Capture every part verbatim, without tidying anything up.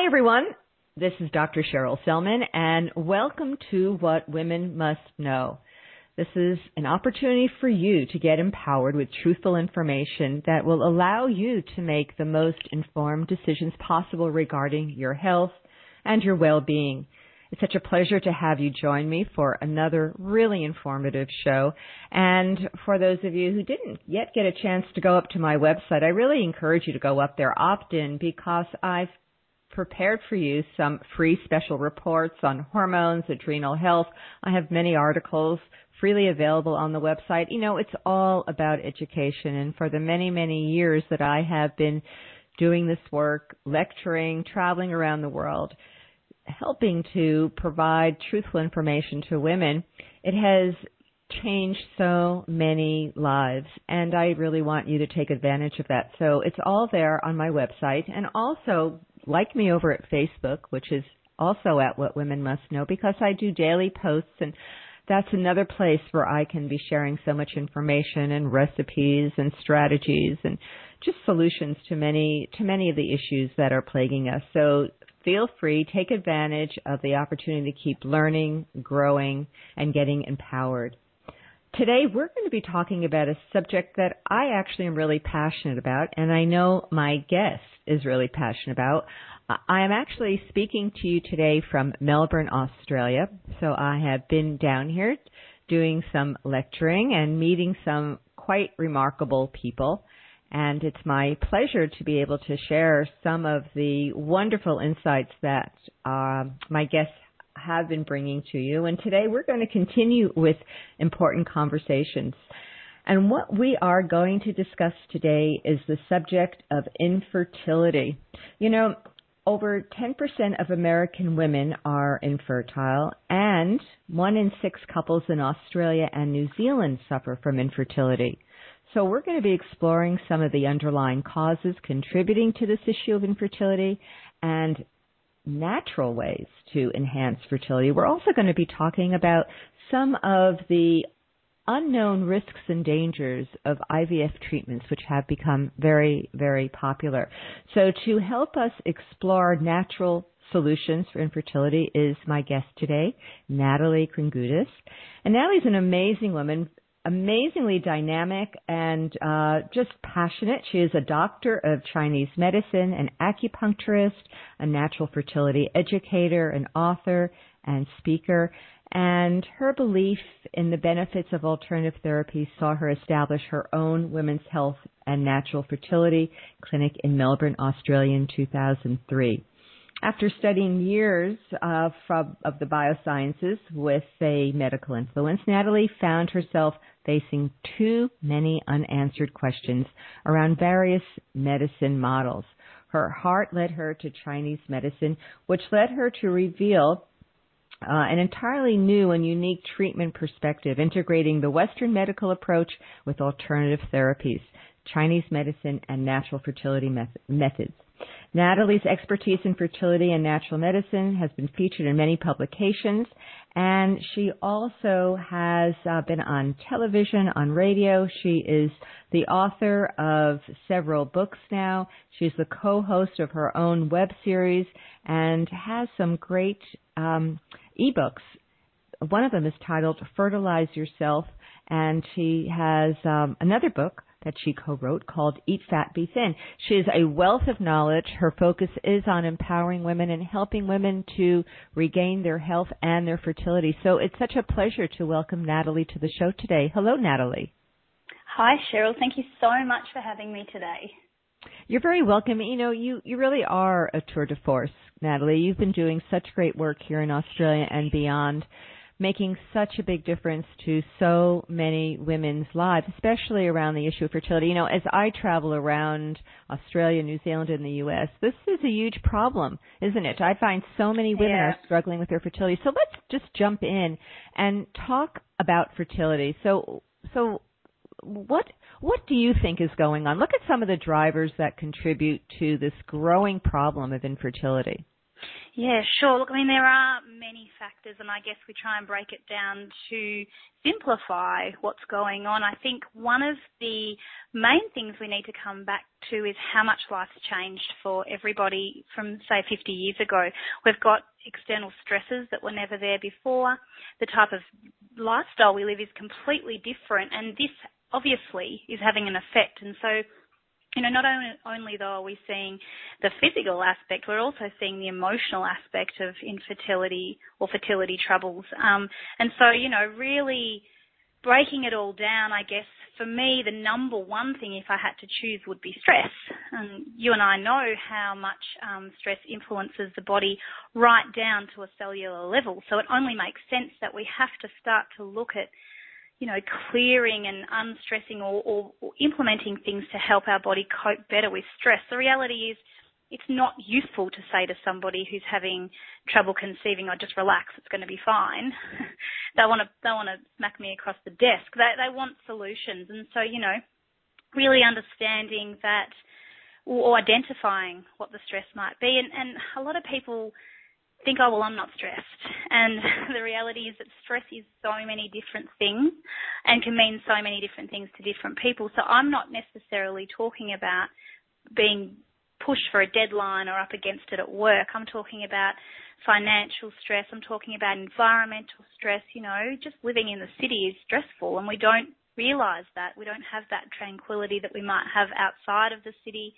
Hi, everyone. This is Doctor Cheryl Selman, and welcome to What Women Must Know. This is an opportunity for you to get empowered with truthful information that will allow you to make the most informed decisions possible regarding your health and your well-being. It's such a pleasure to have you join me for another really informative show. And for those of you who didn't yet get a chance to go up to my website, I really encourage you to go up there often because I've prepared for you some free special reports on hormones, adrenal health. I have many articles freely available on the website. You know, it's all about education. And for the many, many years that I have been doing this work, lecturing, traveling around the world, helping to provide truthful information to women, it has changed so many lives, and I really want you to take advantage of that. So it's all there on my website, and also like me over at Facebook, which is also at What Women Must Know, because I do daily posts, and that's another place where I can be sharing so much information and recipes and strategies and just solutions to many to many of the issues that are plaguing us. So feel free, take advantage of the opportunity to keep learning, growing, and getting empowered. Today, we're going to be talking about a subject that I actually am really passionate about, and I know my guest is really passionate about. I am actually speaking to you today from Melbourne, Australia. So I have been down here doing some lecturing and meeting some quite remarkable people. And it's my pleasure to be able to share some of the wonderful insights that uh, my guests have been bringing to you. And today we're going to continue with important conversations. And what we are going to discuss today is the subject of infertility. You know, over ten percent of American women are infertile, and one in six couples in Australia and New Zealand suffer from infertility. So we're going to be exploring some of the underlying causes contributing to this issue of infertility and natural ways to enhance fertility. We're also going to be talking about some of the unknown risks and dangers of I V F treatments, which have become very, very popular. So to help us explore natural solutions for infertility is my guest today, Natalie Kringoudis. And Natalie's an amazing woman, amazingly dynamic and uh, just passionate. She is a doctor of Chinese medicine, an acupuncturist, a natural fertility educator, an author and speaker. And her belief in the benefits of alternative therapy saw her establish her own women's health and natural fertility clinic in Melbourne, Australia in two thousand three. After studying years uh, from, of the biosciences with a medical influence, Natalie found herself facing too many unanswered questions around various medicine models. Her heart led her to Chinese medicine, which led her to reveal uh, an entirely new and unique treatment perspective, integrating the Western medical approach with alternative therapies, Chinese medicine, and natural fertility meth- methods. Natalie's expertise in fertility and natural medicine has been featured in many publications, and she also has uh, been on television, on radio. She is the author of several books now. She's the co-host of her own web series and has some great um, ebooks. One of them is titled Fertilize Yourself, and she has um, another book that she co-wrote called Eat Fat, Be Thin. She is a wealth of knowledge. Her focus is on empowering women and helping women to regain their health and their fertility. So it's such a pleasure to welcome Natalie to the show today. Hello, Natalie. Hi, Cheryl. Thank you so much for having me today. You're very welcome. You know, you, you really are a tour de force, Natalie. You've been doing such great work here in Australia and beyond, making such a big difference to so many women's lives, especially around the issue of fertility. You know, as I travel around Australia, New Zealand, and the U S, this is a huge problem, isn't it? I find so many women yeah. are struggling with their fertility. So let's just jump in and talk about fertility. So, so what what do you think is going on? Look at some of the drivers that contribute to this growing problem of infertility. Yeah, sure. Look, I mean, there are many factors, and I guess we try and break it down to simplify what's going on. I think one of the main things we need to come back to is how much life's changed for everybody from, say, fifty years ago. We've got external stresses that were never there before. The type of lifestyle we live is completely different, and this obviously is having an effect. And so, you know, not only, only though are we seeing the physical aspect, we're also seeing the emotional aspect of infertility or fertility troubles. Um, and so, you know, really breaking it all down, I guess, for me, the number one thing, if I had to choose, would be stress. And you and I know how much um, stress influences the body right down to a cellular level. So it only makes sense that we have to start to look at, you know, clearing and unstressing or, or, or implementing things to help our body cope better with stress. The reality is it's not useful to say to somebody who's having trouble conceiving, oh, just relax, it's going to be fine. they want to they want to smack me across the desk. They, they want solutions. And so, you know, really understanding that or, or identifying what the stress might be. And, and a lot of people think, oh, well, I'm not stressed. And the reality is that stress is so many different things and can mean so many different things to different people. So I'm not necessarily talking about being pushed for a deadline or up against it at work. I'm talking about financial stress. I'm talking about environmental stress. You know, just living in the city is stressful, and we don't realise that. We don't have that tranquility that we might have outside of the city.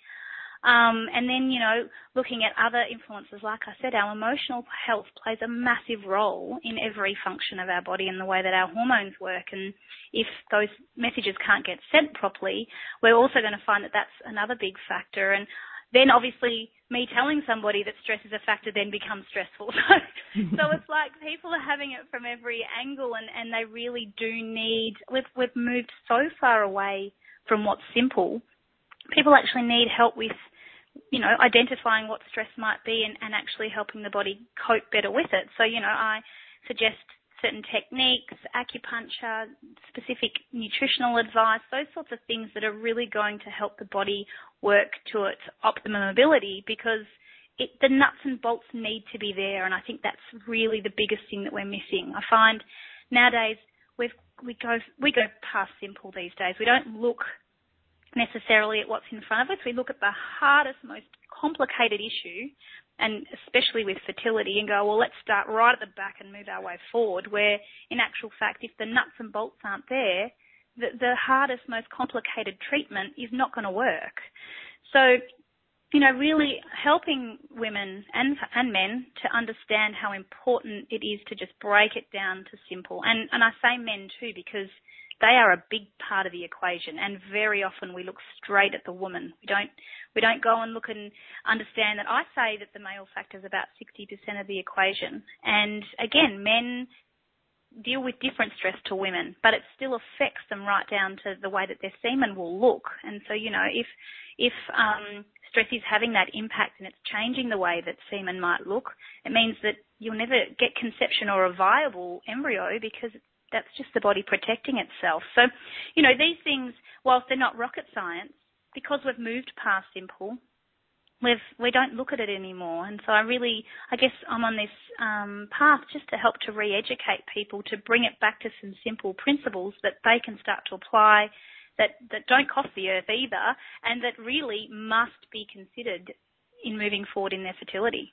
Um, and then, you know, looking at other influences, like I said, our emotional health plays a massive role in every function of our body and the way that our hormones work. And if those messages can't get sent properly, we're also going to find that that's another big factor. And then obviously me telling somebody that stress is a factor then becomes stressful. So it's like people are having it from every angle, and, and they really do need, we've, we've moved so far away from what's simple. People actually need help with, you know, identifying what stress might be and, and actually helping the body cope better with it. So, you know, I suggest certain techniques, acupuncture, specific nutritional advice, those sorts of things that are really going to help the body work to its optimum ability, because it, the nuts and bolts need to be there. And I think that's really the biggest thing that we're missing. I find nowadays we've, we go we go past simple these days. We don't look necessarily at what's in front of us. We look at the hardest, most complicated issue, and especially with fertility, and go, well, let's start right at the back and move our way forward, where in actual fact, if the nuts and bolts aren't there, the, the hardest, most complicated treatment is not going to work. So, you know, really helping women and and men to understand how important it is to just break it down to simple. And, and I say men too, because they are a big part of the equation, and very often we look straight at the woman. We don't we don't go and look and understand that. I say that the male factor is about sixty percent of the equation. And again, men deal with different stress to women, but it still affects them right down to the way that their semen will look. And so, you know, if if um, stress is having that impact and it's changing the way that semen might look, it means that you'll never get conception or a viable embryo, because it's that's just the body protecting itself. So, you know, these things, whilst they're not rocket science, because we've moved past simple, we've, we don't look at it anymore. And so I really, I guess I'm on this um, path just to help to re-educate people, to bring it back to some simple principles that they can start to apply, that, that don't cost the earth either, and that really must be considered in moving forward in their fertility.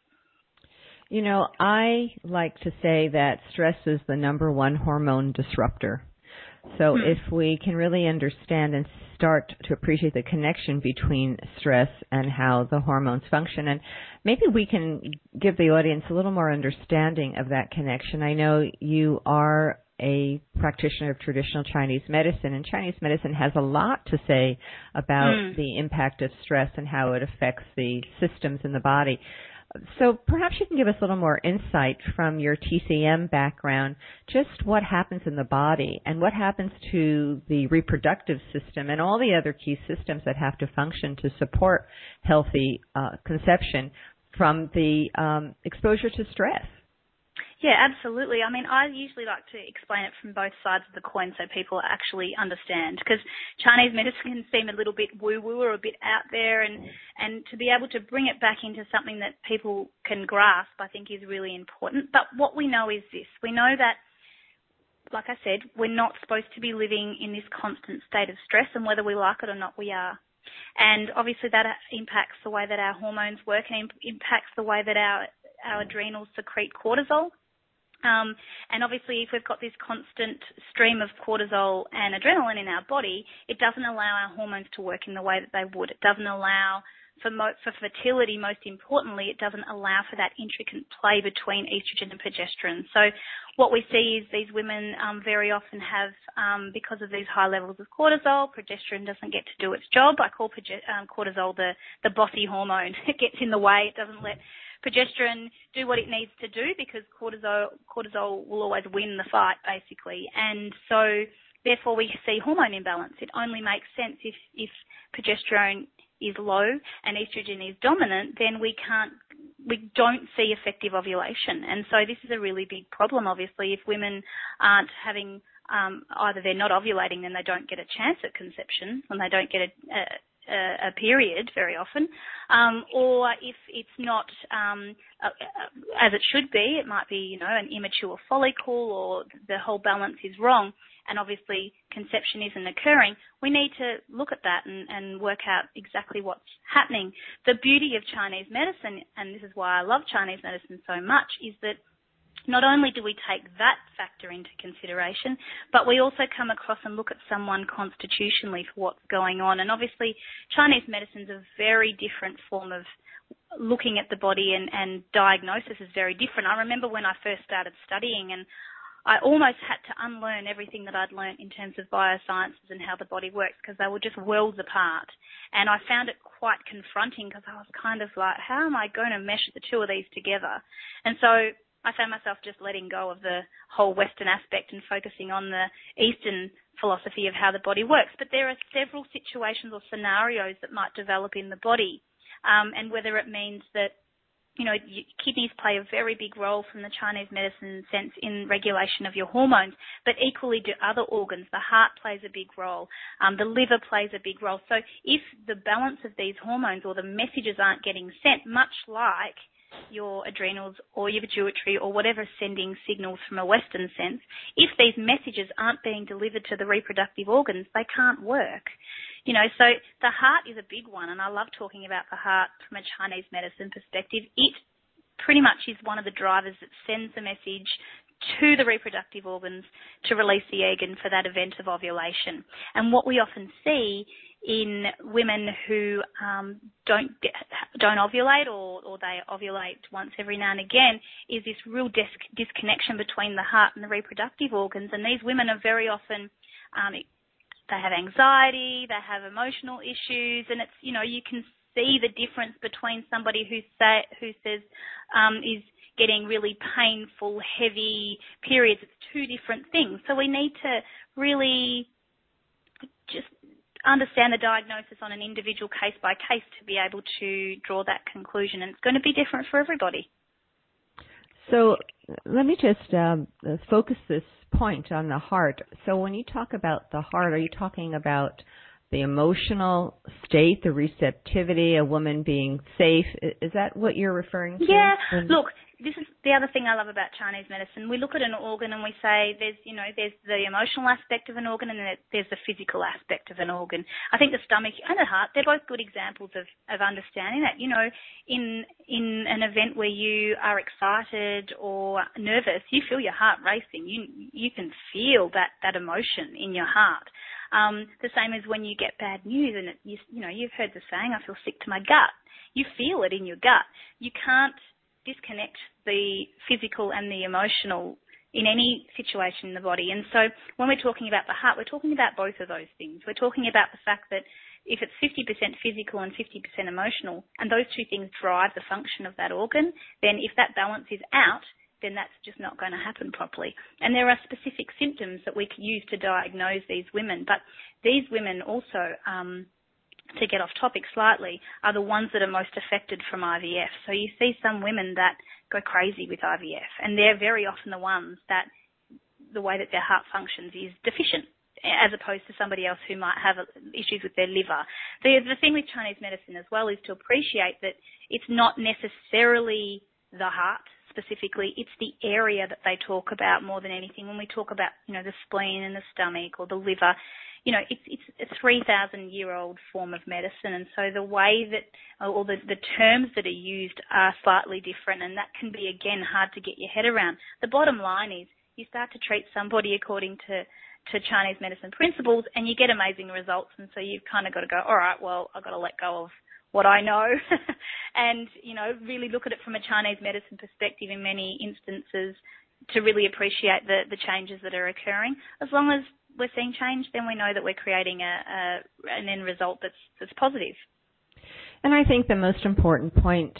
You know, I like to say that stress is the number one hormone disruptor. So mm. if we can really understand and start to appreciate the connection between stress and how the hormones function, and maybe we can give the audience a little more understanding of that connection. I know you are a practitioner of traditional Chinese medicine, and Chinese medicine has a lot to say about mm. the impact of stress and how it affects the systems in the body. So perhaps you can give us a little more insight from your T C M background, just what happens in the body and what happens to the reproductive system and all the other key systems that have to function to support healthy uh, conception from the um, exposure to stress. Yeah, absolutely. I mean, I usually like to explain it from both sides of the coin so people actually understand, because Chinese medicine can seem a little bit woo-woo or a bit out there, and, and to be able to bring it back into something that people can grasp, I think, is really important. But what we know is this. We know that, like I said, we're not supposed to be living in this constant state of stress, and whether we like it or not, we are. And obviously that impacts the way that our hormones work and impacts the way that our, our adrenals secrete cortisol. Um, and obviously if we've got this constant stream of cortisol and adrenaline in our body, it doesn't allow our hormones to work in the way that they would. It doesn't allow for, mo- for fertility, most importantly, it doesn't allow for that intricate play between estrogen and progesterone. So what we see is these women um, very often have, um, because of these high levels of cortisol, progesterone doesn't get to do its job. I call proge- um, cortisol the, the bossy hormone. It gets in the way. It doesn't let progesterone do what it needs to do, because cortisol, cortisol will always win the fight, basically. And so therefore we see hormone imbalance. It only makes sense if, if progesterone is low and estrogen is dominant, then we can't, we don't see effective ovulation. And so this is a really big problem, obviously. If women aren't having, um, either they're not ovulating, then they don't get a chance at conception, and they don't get a, a, a period very often, um, or if it's not um, uh, as it should be, it might be, you know, an immature follicle, or the whole balance is wrong, and obviously conception isn't occurring. We need to look at that and, and work out exactly what's happening. The beauty of Chinese medicine, and this is why I love Chinese medicine so much, is that not only do we take that factor into consideration, but we also come across and look at someone constitutionally for what's going on. And obviously Chinese medicine is a very different form of looking at the body, and, and diagnosis is very different. I remember when I first started studying, and I almost had to unlearn everything that I'd learnt in terms of biosciences and how the body works, because they were just worlds apart. And I found it quite confronting, because I was kind of like, how am I going to mesh the two of these together? And so I found myself just letting go of the whole Western aspect and focusing on the Eastern philosophy of how the body works. But there are several situations or scenarios that might develop in the body, um, and whether it means that, you know, kidneys play a very big role from the Chinese medicine sense in regulation of your hormones, but equally do other organs. The heart plays a big role. Um, the liver plays a big role. So if the balance of these hormones or the messages aren't getting sent, much like your adrenals or your pituitary or whatever sending signals from a Western sense, if these messages aren't being delivered to the reproductive organs, they can't work. You know, so the heart is a big one, and I love talking about the heart from a Chinese medicine perspective. It pretty much is one of the drivers that sends the message to the reproductive organs to release the egg and for that event of ovulation. And what we often see in women who um, don't get, don't ovulate, or, or they ovulate once every now and again, is this real dis- disconnection between the heart and the reproductive organs. And these women are very often, um, they have anxiety, they have emotional issues, and it's, you know, you can see the difference between somebody who say, who says um, is getting really painful, heavy periods. It's two different things. So we need to really just understand the diagnosis on an individual case by case to be able to draw that conclusion, and it's going to be different for everybody. So let me just um, focus this point on the heart. So when you talk about the heart, are you talking about the emotional state, the receptivity, a woman being safe? Is that what you're referring to? Yeah, when... look, this is the other thing I love about Chinese medicine. We look at an organ and we say there's, you know, there's the emotional aspect of an organ and there's the physical aspect of an organ. I think the stomach and the heart, they're both good examples of, of understanding that. You know, in in an event where you are excited or nervous, you feel your heart racing. You you can feel that, that emotion in your heart. Um, the same as when you get bad news, and it, you, you know, you've heard the saying, I feel sick to my gut. You feel it in your gut. You can't disconnect the physical and the emotional in any situation in the body. And so when we're talking about the heart, we're talking about both of those things. We're talking about the fact that if it's fifty percent physical and fifty percent emotional, and those two things drive the function of that organ, then if that balance is out, then that's just not going to happen properly. And there are specific symptoms that we can use to diagnose these women. But these women also, um, to get off topic slightly, are the ones that are most affected from I V F. So you see some women that go crazy with I V F, and they're very often the ones that the way that their heart functions is deficient, as opposed to somebody else who might have issues with their liver. The, the thing with Chinese medicine as well is to appreciate that it's not necessarily the heart specifically, it's the area that they talk about more than anything. When we talk about, you know, the spleen and the stomach or the liver, you know, it's, it's a three thousand year old form of medicine. And so the way that, or the, the terms that are used are slightly different, and that can be, again, hard to get your head around. The bottom line is you start to treat somebody according to, to Chinese medicine principles and you get amazing results. And so you've kind of got to go, all right, well, I've got to let go of what I know and, you know, really look at it from a Chinese medicine perspective in many instances to really appreciate the, the changes that are occurring. As long as we're seeing change, then we know that we're creating a, a an end result that's, that's positive. And I think the most important point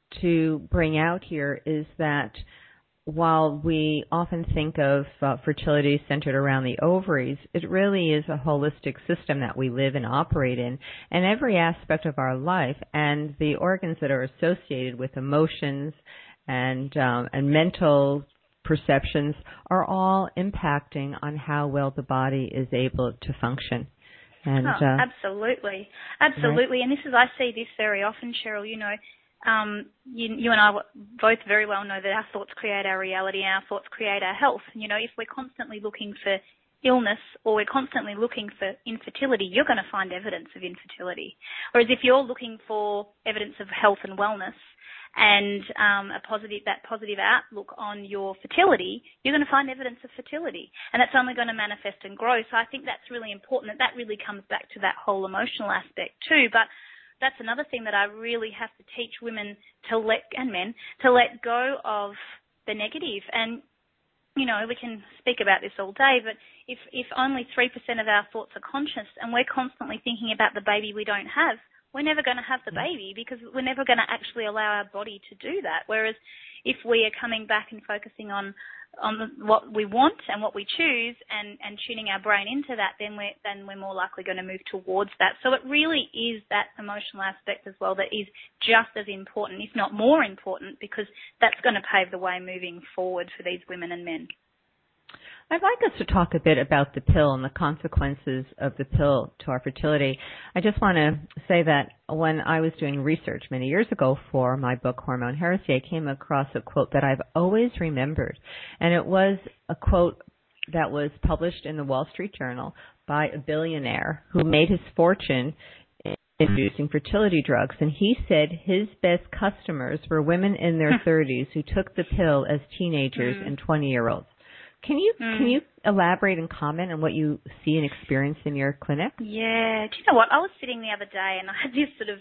to bring out here is that while we often think of uh, fertility centered around the ovaries, it really is a holistic system that we live and operate in, and every aspect of our life and the organs that are associated with emotions and um, and mental perceptions are all impacting on how well the body is able to function. And oh, uh, absolutely, absolutely. Right. And this is, I see this very often, Cheryl. You know, um, you, you and I both very well know that our thoughts create our reality, and our thoughts create our health. You know, if we're constantly looking for illness or we're constantly looking for infertility, you're going to find evidence of infertility. Whereas if you're looking for evidence of health and wellness, and um, a positive, that positive outlook on your fertility, you're going to find evidence of fertility. And that's only going to manifest and grow. So I think that's really important, that that really comes back to that whole emotional aspect too. But that's another thing that I really have to teach women to let, and men, to let go of the negative. And, you know, we can speak about this all day, but if, if only three percent of our thoughts are conscious and we're constantly thinking about the baby we don't have, we're never going to have the baby because we're never going to actually allow our body to do that. Whereas if we are coming back and focusing on on the, what we want and what we choose and, and tuning our brain into that, then we're, then we're more likely going to move towards that. So it really is that emotional aspect as well that is just as important, if not more important, because that's going to pave the way moving forward for these women and men. I'd like us to talk a bit about the pill and the consequences of the pill to our fertility. I just want to say that when I was doing research many years ago for my book, Hormone Heresy, I came across a quote that I've always remembered. And it was a quote that was published in the Wall Street Journal by a billionaire who made his fortune in introducing fertility drugs. And he said his best customers were women in their thirties who took the pill as teenagers mm. and twenty-year-olds. Can you mm. can you elaborate and comment on what you see and experience in your clinic? Yeah. Do you know what? I was sitting the other day and I had this sort of,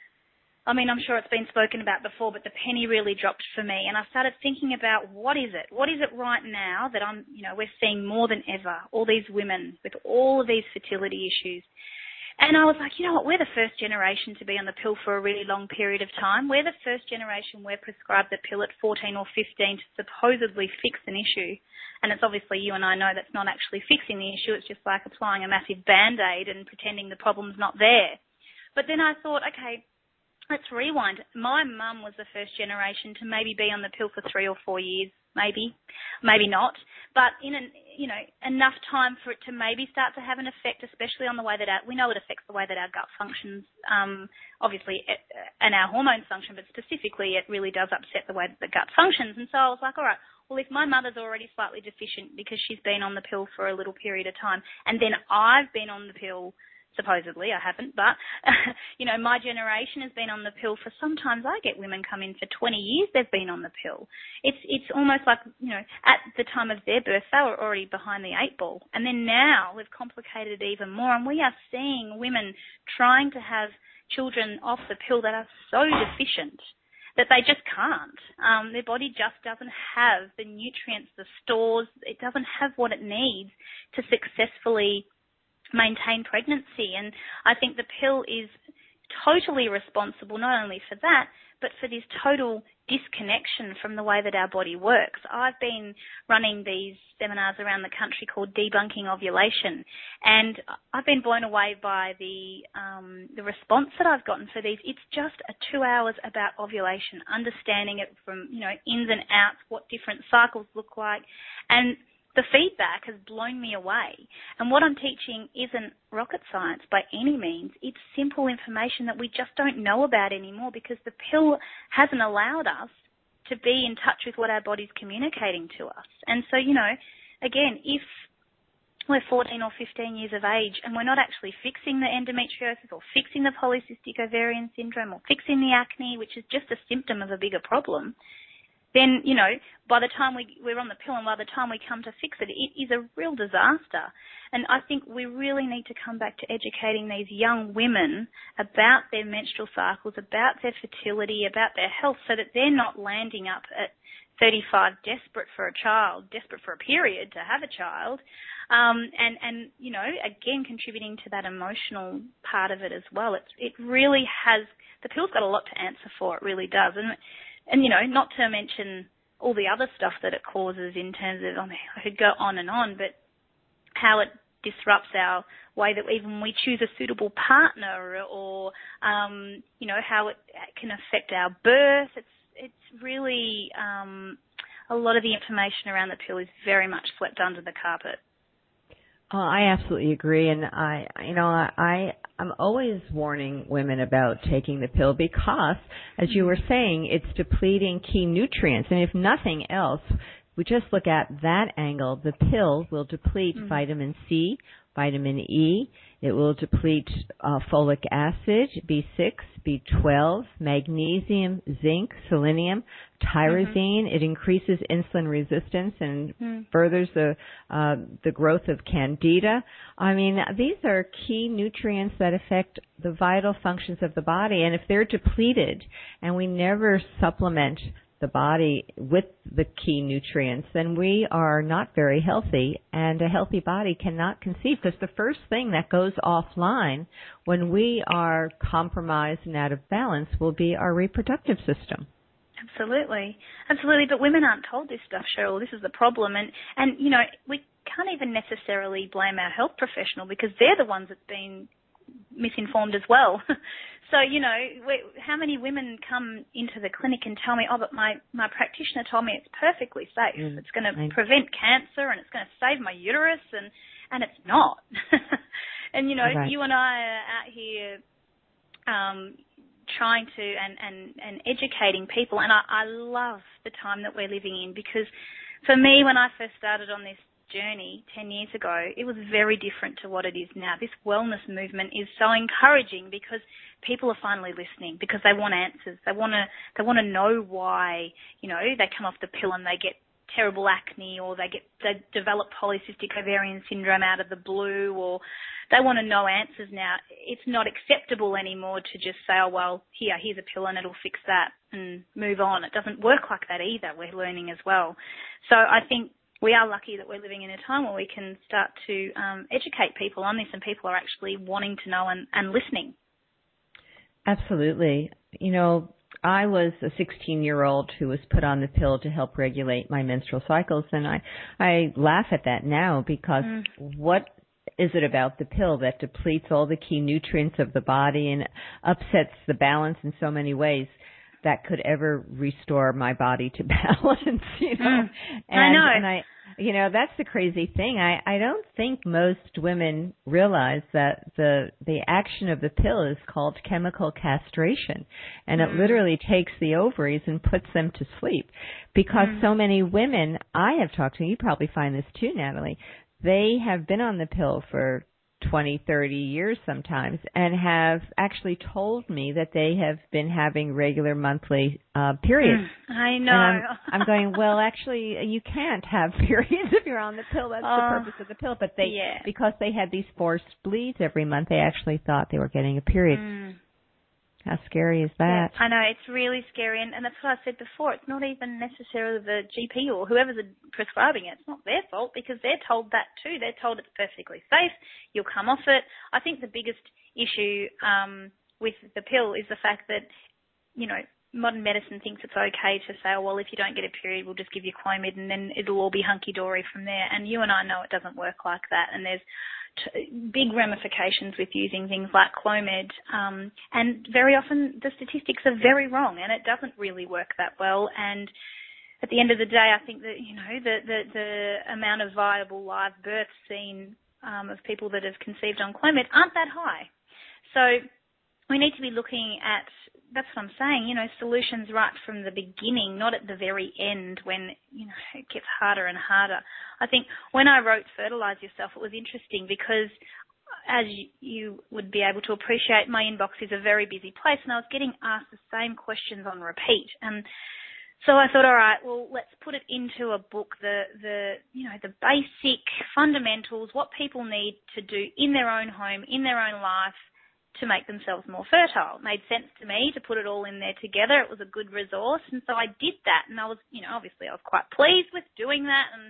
I mean, I'm sure it's been spoken about before, but the penny really dropped for me. And I started thinking about what is it? What is it right now that I'm, you know, we're seeing more than ever, all these women with all of these fertility issues. And I was like, you know what, we're the first generation to be on the pill for a really long period of time. We're the first generation where prescribed the pill at fourteen or fifteen to supposedly fix an issue. And it's obviously, you and I know that's not actually fixing the issue. It's just like applying a massive Band-Aid and pretending the problem's not there. But then I thought, okay, let's rewind. My mum was the first generation to maybe be on the pill for three or four years, maybe, maybe not. But in an, you know, enough time for it to maybe start to have an effect, especially on the way that our, we know it affects the way that our gut functions, um, obviously, it, and our hormones function, but specifically it really does upset the way that the gut functions. And so I was like, all right, well, if my mother's already slightly deficient because she's been on the pill for a little period of time, and then I've been on the pill, supposedly, I haven't, but, you know, my generation has been on the pill for, sometimes I get women come in for twenty years they've been on the pill. It's it's almost like, you know, at the time of their birth, they were already behind the eight ball. And then now we've complicated it even more, and we are seeing women trying to have children off the pill that are so deficient that they just can't. Um, their body just doesn't have the nutrients, the stores, it doesn't have what it needs to successfully maintain pregnancy. And I think the pill is totally responsible not only for that, but for this total disconnection from the way that our body works. I've been running these seminars around the country called Debunking Ovulation, and I've been blown away by the um, the response that I've gotten for these. It's just a two hours about ovulation, understanding it from, you know, ins and outs, what different cycles look like, and the feedback has blown me away. And what I'm teaching isn't rocket science by any means. It's simple information that we just don't know about anymore because the pill hasn't allowed us to be in touch with what our body's communicating to us. And so, you know, again, if we're fourteen or fifteen years of age and we're not actually fixing the endometriosis or fixing the polycystic ovarian syndrome or fixing the acne, which is just a symptom of a bigger problem, then, you know, by the time we, we're on the pill and by the time we come to fix it, it is a real disaster. And I think we really need to come back to educating these young women about their menstrual cycles, about their fertility, about their health, so that they're not landing up at thirty-five desperate for a child, desperate for a period to have a child, um, and, and, you know, again, contributing to that emotional part of it as well. It's, it really has, the pill's got a lot to answer for, it really does. And And, you know, not to mention all the other stuff that it causes in terms of, I mean, I could go on and on, but how it disrupts our way that even we choose a suitable partner, or, um, you know, how it can affect our birth. It's, it's really, um, a lot of the information around the pill is very much swept under the carpet. Oh, I absolutely agree, and I, you know, I, I'm always warning women about taking the pill because, as you were saying, it's depleting key nutrients, and if nothing else, we just look at that angle, the pill will deplete mm-hmm. vitamin C, vitamin E, it will deplete uh, folic acid, B six, B twelve, magnesium, zinc, selenium, tyrosine. Mm-hmm. It increases insulin resistance and mm. furthers the uh, the growth of candida. I mean, these are key nutrients that affect the vital functions of the body, and if they're depleted and we never supplement the body with the key nutrients, then we are not very healthy, and a healthy body cannot conceive, because the first thing that goes offline when we are compromised and out of balance will be our reproductive system. Absolutely. Absolutely. But women aren't told this stuff, Cheryl. This is the problem. And, and you know, we can't even necessarily blame our health professional because they're the ones that's been misinformed as well. So, you know, we, how many women come into the clinic and tell me, oh, but my, my practitioner told me it's perfectly safe. Mm, it's going to prevent cancer and it's going to save my uterus, and, and it's not. And, you know, right. you and I are out here um, trying to and, and, and educating people, and I, I love the time that we're living in, because for me, when I first started on this journey ten years ago, it was very different to what it is now. This wellness movement is so encouraging because people are finally listening, because they want answers. They want to they want to know why, you know, they come off the pill and they get terrible acne, or they get they develop polycystic ovarian syndrome out of the blue, or they want to know answers now. It's not acceptable anymore to just say, oh, well, here, here's a pill and it'll fix that and move on. It doesn't work like that either. We're learning as well. So I think we are lucky that we're living in a time where we can start to um, educate people on this, and people are actually wanting to know and, and listening. Absolutely. You know, I was a sixteen-year-old who was put on the pill to help regulate my menstrual cycles, and I, I laugh at that now, because mm. what is it about the pill that depletes all the key nutrients of the body and upsets the balance in so many ways that could ever restore my body to balance, you know? Mm, and, I know. And I, you know, that's the crazy thing. I, I don't think most women realize that the, the action of the pill is called chemical castration. And mm. it literally takes the ovaries and puts them to sleep. Because mm. so many women I have talked to, you probably find this too, Natalie, they have been on the pill for twenty, thirty years sometimes, and have actually told me that they have been having regular monthly uh, periods. Mm, I know. And I'm, I'm going, well, actually, you can't have periods if you're on the pill. That's uh, the purpose of the pill. But they, yeah. because they had these forced bleeds every month, they actually thought they were getting a period. Mm. How scary is that? Yeah, I know, it's really scary, and, and that's what I said before. It's not even necessarily the G P or whoever's prescribing it. It's not their fault, because they're told that too. They're told it's perfectly safe, you'll come off it. I think the biggest issue um, with the pill is the fact that, you know, modern medicine thinks it's okay to say, oh, well, if you don't get a period, we'll just give you Clomid and then it'll all be hunky-dory from there. And you and I know it doesn't work like that. And there's t- big ramifications with using things like Clomid. Um, and very often the statistics are very wrong and it doesn't really work that well. And at the end of the day, I think that, you know, the, the, the amount of viable live births seen um, of people that have conceived on Clomid aren't that high. So we need to be looking at, that's what I'm saying, you know, solutions right from the beginning, not at the very end when, you know, it gets harder and harder. I think when I wrote Fertilise Yourself, it was interesting because as you would be able to appreciate, my inbox is a very busy place and I was getting asked the same questions on repeat. And so I thought, all right, well, let's put it into a book, the, the, you know, the basic fundamentals, what people need to do in their own home, in their own life to make themselves more fertile. It made sense to me to put it all in there together. It was a good resource. And so I did that. And I was, you know, obviously I was quite pleased with doing that. And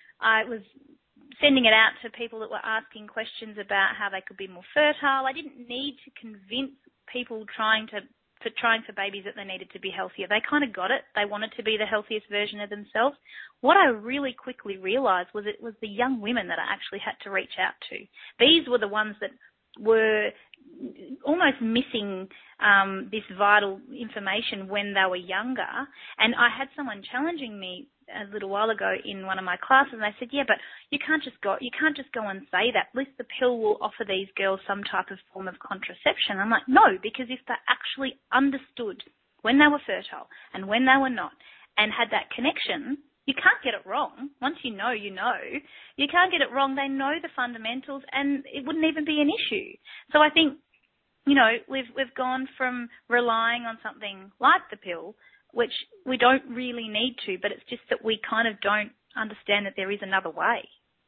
I was sending it out to people that were asking questions about how they could be more fertile. I didn't need to convince people trying to for trying for babies that they needed to be healthier. They kind of got it. They wanted to be the healthiest version of themselves. What I really quickly realised was it was the young women that I actually had to reach out to. These were the ones that were almost missing um, this vital information when they were younger. And I had someone challenging me a little while ago in one of my classes, and they said, yeah, but you can't just go, you can't just go and say that. At least the pill will offer these girls some type of form of contraception. I'm like, no, because if they actually understood when they were fertile and when they were not and had that connection, you can't get it wrong. Once you know, you know. You can't get it wrong. They know the fundamentals and it wouldn't even be an issue. So I think, you know, we've we've gone from relying on something like the pill, which we don't really need to, but it's just that we kind of don't understand that there is another way.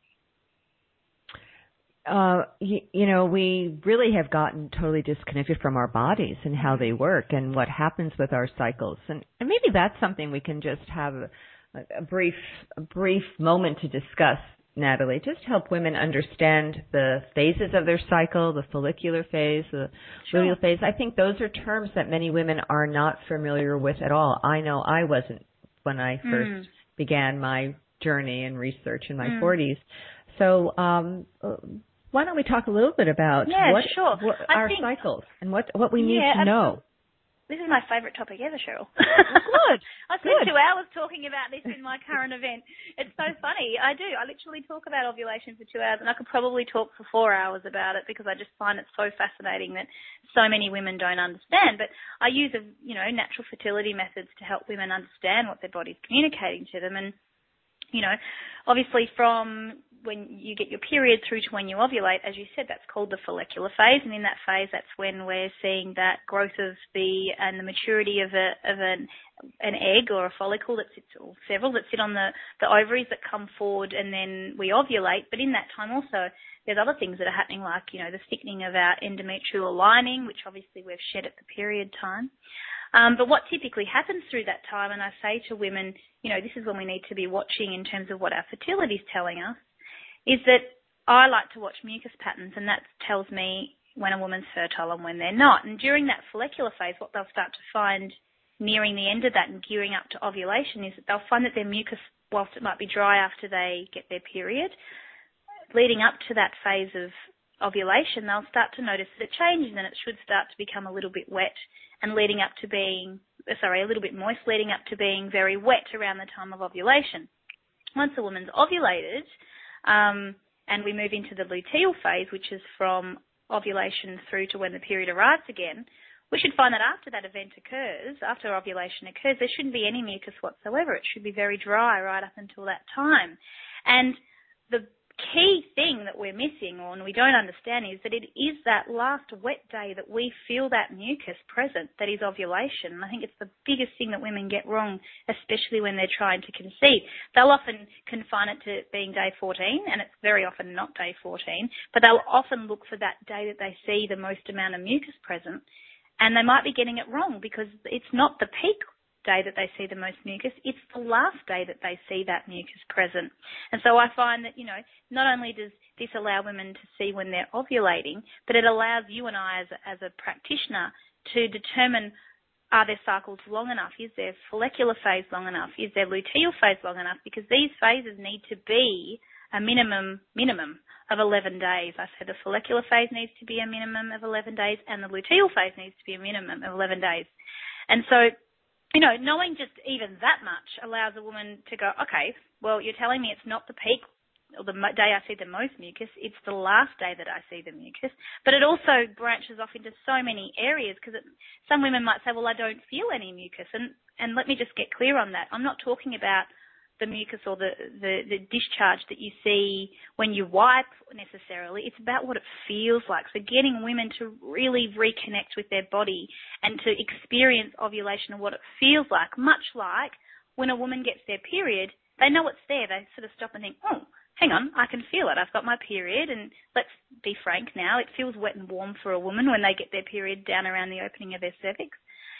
Uh, you, you know, we really have gotten totally disconnected from our bodies and how they work and what happens with our cycles. And, and maybe that's something we can just have a, a brief a brief moment to discuss, Natalie. Just help women understand the phases of their cycle, the follicular phase, the Sure. luteal phase. I think those are terms that many women are not familiar with at all. I know I wasn't when I first mm. began my journey and research in my mm. forties. So um, why don't we talk a little bit about yeah, what, sure. what our think, cycles and what, what we need yeah, to know? This is my favourite topic ever, Cheryl. Good. I spent two hours talking about this in my current event. It's so funny. I do. I literally talk about ovulation for two hours, and I could probably talk for four hours about it because I just find it so fascinating that so many women don't understand. But I use, a, you know, natural fertility methods to help women understand what their body's communicating to them. And, you know, obviously from when you get your period through to when you ovulate, as you said, that's called the follicular phase, and in that phase, that's when we're seeing that growth of the and the maturity of a of an an egg or a follicle that sits, or several that sit on the the ovaries that come forward, and then we ovulate. But in that time, also there's other things that are happening, like you know the thickening of our endometrial lining, which obviously we've shed at the period time. Um, but what typically happens through that time, and I say to women, you know, this is when we need to be watching in terms of what our fertility is telling us, is that I like to watch mucus patterns, and that tells me when a woman's fertile and when they're not. And during that follicular phase, what they'll start to find nearing the end of that and gearing up to ovulation is that they'll find that their mucus, whilst it might be dry after they get their period, leading up to that phase of ovulation, they'll start to notice that it changes and it should start to become a little bit wet and leading up to being, sorry, a little bit moist, leading up to being very wet around the time of ovulation. Once a woman's ovulated, um, and we move into the luteal phase, which is from ovulation through to when the period arrives again, we should find that after that event occurs, after ovulation occurs, there shouldn't be any mucus whatsoever. It should be very dry right up until that time. And the key thing that we're missing or we don't understand is that it is that last wet day that we feel that mucus present that is ovulation. And I think it's the biggest thing that women get wrong, especially when they're trying to conceive. They'll often confine it to being day fourteen, and it's very often not day fourteen, but they'll often look for that day that they see the most amount of mucus present, and they might be getting it wrong because it's not the peak day that they see the most mucus, it's the last day that they see that mucus present. And so I find that, you know, not only does this allow women to see when they're ovulating, but it allows you and I as a, as a practitioner to determine are their cycles long enough? Is their follicular phase long enough? Is their luteal phase long enough? Because these phases need to be a minimum, minimum of eleven days. I said the follicular phase needs to be a minimum of eleven days and the luteal phase needs to be a minimum of eleven days. And so, you know, knowing just even that much allows a woman to go, okay, well, you're telling me it's not the peak or the day I see the most mucus, it's the last day that I see the mucus. But it also branches off into so many areas because some women might say, well, I don't feel any mucus. And, and let me just get clear on that. I'm not talking about the mucus or the, the, the discharge that you see when you wipe necessarily. It's about what it feels like. So getting women to really reconnect with their body and to experience ovulation and what it feels like, much like when a woman gets their period, they know it's there. They sort of stop and think, oh, hang on, I can feel it. I've got my period. And let's be frank now, it feels wet and warm for a woman when they get their period down around the opening of their cervix.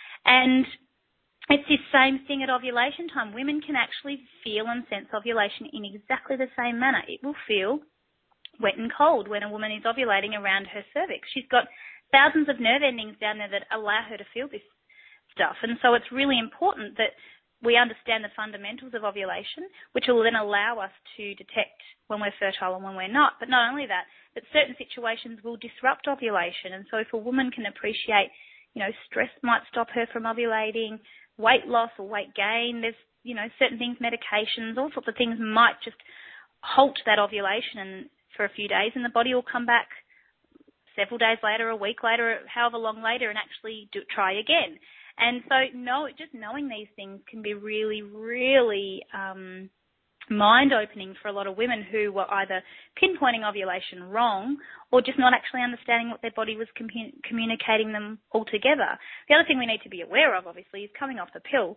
And it's this same thing at ovulation time. Women can actually feel and sense ovulation in exactly the same manner. It will feel wet and cold when a woman is ovulating around her cervix. She's got thousands of nerve endings down there that allow her to feel this stuff. And so it's really important that we understand the fundamentals of ovulation, which will then allow us to detect when we're fertile and when we're not. But not only that, that certain situations will disrupt ovulation. And so if a woman can appreciate, you know, stress might stop her from ovulating, weight loss or weight gain, there's, you know, certain things, medications, all sorts of things might just halt that ovulation for a few days, and the body will come back several days later, a week later, however long later, and actually do, try again. And so no, just knowing these things can be really, really um, mind-opening for a lot of women who were either pinpointing ovulation wrong or just not actually understanding what their body was com- communicating them altogether. The other thing we need to be aware of, obviously, is coming off the pill,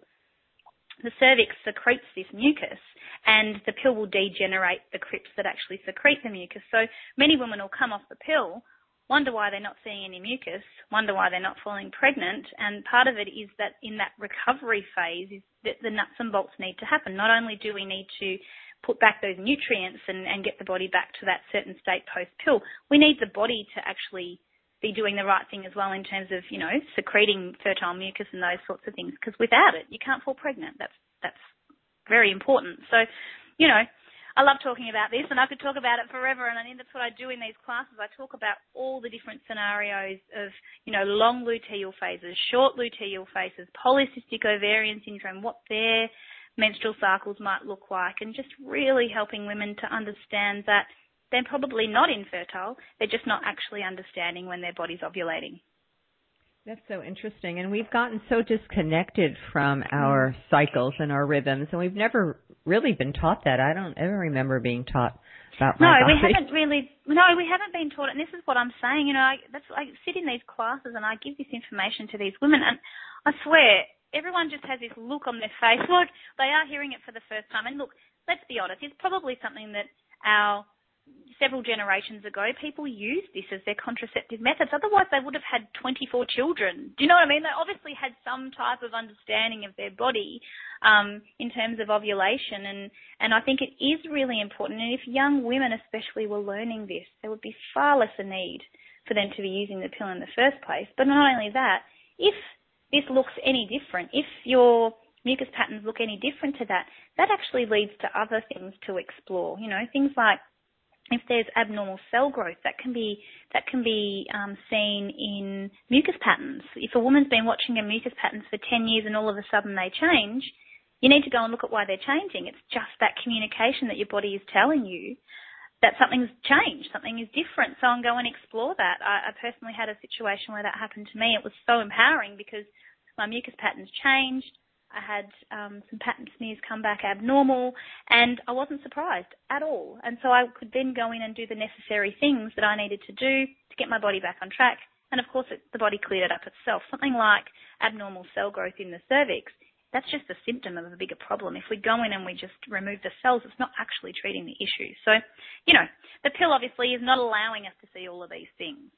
the cervix secretes this mucus and the pill will degenerate the crypts that actually secrete the mucus. So many women will come off the pill, wonder why they're not seeing any mucus, wonder why they're not falling pregnant, and part of it is that in that recovery phase is that the nuts and bolts need to happen. Not only do we need to put back those nutrients and, and get the body back to that certain state post-pill, we need the body to actually be doing the right thing as well in terms of, you know, secreting fertile mucus and those sorts of things, because without it, you can't fall pregnant. That's, that's very important. So, you know, I love talking about this, and I could talk about it forever, and I think that's what I do in these classes. I talk about all the different scenarios of, you know, long luteal phases, short luteal phases, polycystic ovarian syndrome, what their menstrual cycles might look like, and just really helping women to understand that they're probably not infertile, they're just not actually understanding when their body's ovulating. That's so interesting. And we've gotten so disconnected from our cycles and our rhythms, and we've never really been taught that. I don't ever remember being taught about my No, body. we haven't really, no, we haven't been taught it. And this is what I'm saying, you know, I, that's, I sit in these classes and I give this information to these women, and I swear, everyone just has this look on their face. Look, they are hearing it for the first time. And look, let's be honest, it's probably something that our several generations ago, people used this as their contraceptive methods. Otherwise, they would have had twenty-four children. Do you know what I mean? They obviously had some type of understanding of their body um, in terms of ovulation. And, and I think it is really important. And if young women especially were learning this, there would be far less a need for them to be using the pill in the first place. But not only that, if this looks any different, if your mucus patterns look any different to that, that actually leads to other things to explore. You know, things like if there's abnormal cell growth, that can be that can be um, seen in mucus patterns. If a woman's been watching her mucus patterns for ten years and all of a sudden they change, you need to go and look at why they're changing. It's just that communication that your body is telling you that something's changed, something is different. So I'll go and explore that. I, I personally had a situation where that happened to me. It was so empowering because my mucus patterns changed. I had um, some pattern smears come back abnormal, and I wasn't surprised at all. And so I could then go in and do the necessary things that I needed to do to get my body back on track. And, of course, it, the body cleared it up itself. Something like abnormal cell growth in the cervix, that's just a symptom of a bigger problem. If we go in and we just remove the cells, it's not actually treating the issue. So, you know, the pill obviously is not allowing us to see all of these things.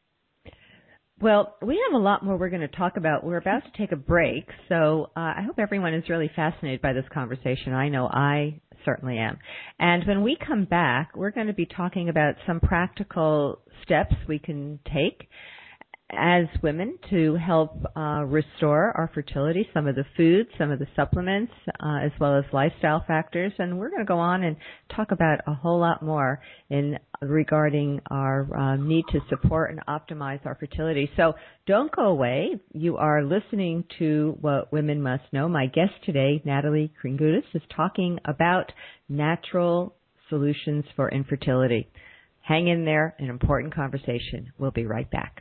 Well, we have a lot more we're going to talk about. We're about to take a break, so uh, I hope everyone is really fascinated by this conversation. I know I certainly am. And when we come back, we're going to be talking about some practical steps we can take as women to help uh, restore our fertility, some of the foods, some of the supplements, uh, as well as lifestyle factors. And we're going to go on and talk about a whole lot more in regarding our uh, need to support and optimize our fertility. So don't go away. You are listening to What Women Must Know. My guest today, Natalie Kringoudis, is talking about natural solutions for infertility. Hang in there, an important conversation. We'll be right back.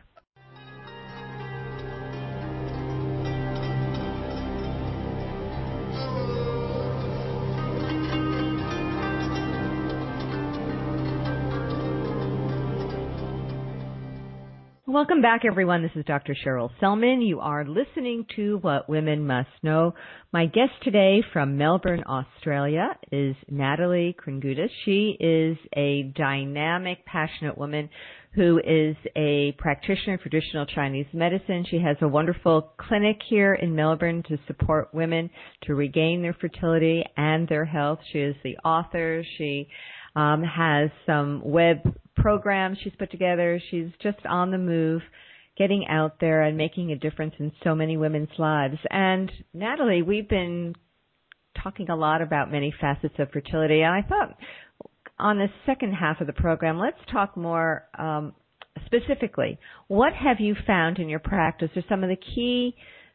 Welcome back, everyone. This is Doctor Cheryl Selman. You are listening to What Women Must Know. My guest today from Melbourne, Australia is Natalie Kringoudis. She is a dynamic, passionate woman who is a practitioner for traditional Chinese medicine. She has a wonderful clinic here in Melbourne to support women to regain their fertility and their health. She is the author. She um, has some web programs she's put together. She's just on the move, getting out there and making a difference in so many women's lives. And Natalie, we've been talking a lot about many facets of fertility, and I thought on the second half of the program, let's talk more um, specifically. What have you found in your practice are some of the key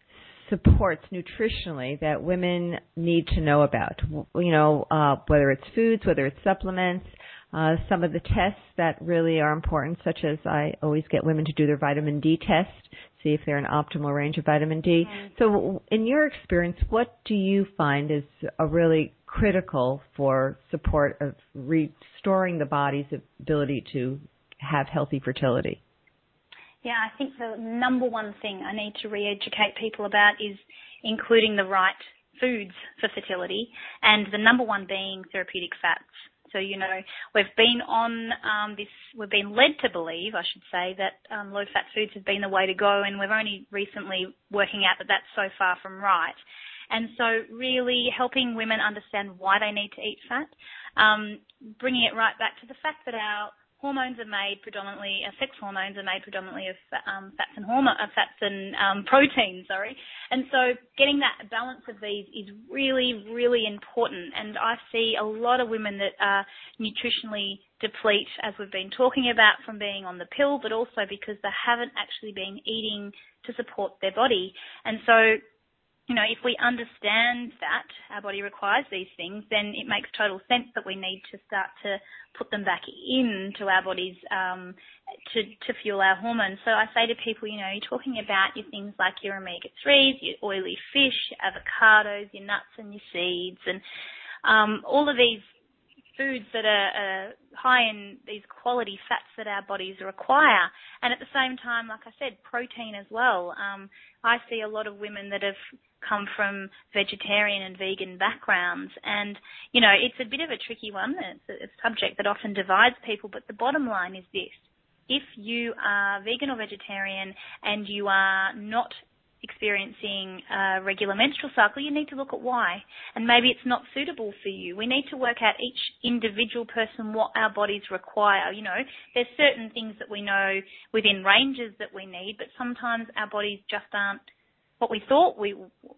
supports nutritionally that women need to know about? You know, uh, whether it's foods, whether it's supplements, Uh, some of the tests that really are important, such as I always get women to do their vitamin D test, see if they're in optimal range of vitamin D. Mm-hmm. So in your experience, what do you find is a really critical for support of restoring the body's ability to have healthy fertility? Yeah, I think the number one thing I need to re-educate people about is including the right foods for fertility, and the number one being therapeutic fats. So, you know, we've been on um, this, we've been led to believe, I should say, that um, low-fat foods have been the way to go, and we're only recently working out that that's so far from right. And so really helping women understand why they need to eat fat, um, bringing it right back to the fact that our hormones are made predominantly, uh, sex hormones are made predominantly of um, fats and hormone, uh, fats and um, protein, sorry. And so getting that balance of these is really, really important. And I see a lot of women that are nutritionally deplete, as we've been talking about, from being on the pill, but also because they haven't actually been eating to support their body. And so, you know, if we understand that our body requires these things, then it makes total sense that we need to start to put them back into our bodies um, to, to fuel our hormones. So I say to people, you know, you're talking about your things like your omega threes, your oily fish, your avocados, your nuts and your seeds, and um, all of these foods that are uh, high in these quality fats that our bodies require. And at the same time, like I said, protein as well. Um, I see a lot of women that have come from vegetarian and vegan backgrounds, and, you know, it's a bit of a tricky one. It's a, it's a subject that often divides people, but the bottom line is this. If you are vegan or vegetarian and you are not experiencing a regular menstrual cycle, you need to look at why. And maybe it's not suitable for you. We need to work out each individual person what our bodies require. You know, there's certain things that we know within ranges that we need, but sometimes our bodies just aren't what we thought we